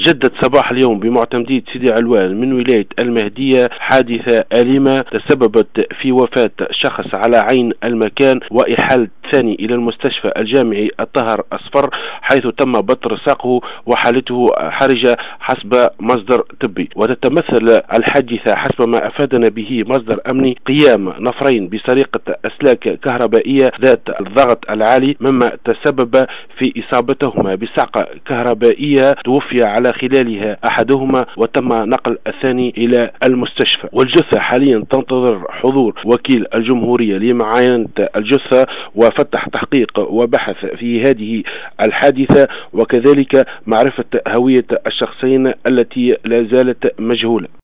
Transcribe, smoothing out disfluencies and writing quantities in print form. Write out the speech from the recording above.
تجدد صباح اليوم بمعتمدية سيدي علوان من ولاية المهدية حادثة أليمة تسببت في وفاة شخص على عين المكان وإحالة ثاني إلى المستشفى الجامعي الطاهر أصفر، حيث تم بتر ساقه وحالته حرجة حسب مصدر طبي. وتتمثل الحادثة حسب ما أفادنا به مصدر أمني قيام نفرين بسرقة أسلاك كهربائية ذات الضغط العالي، مما تسبب في إصابتهما بصعقة كهربائية توفي على خلالها أحدهما وتم نقل الثاني إلى المستشفى. والجثة حاليا تنتظر حضور وكيل الجمهورية لمعاينة الجثة وفتح تحقيق وبحث في هذه الحادثة، وكذلك معرفة هوية الشخصين التي لا زالت مجهولة.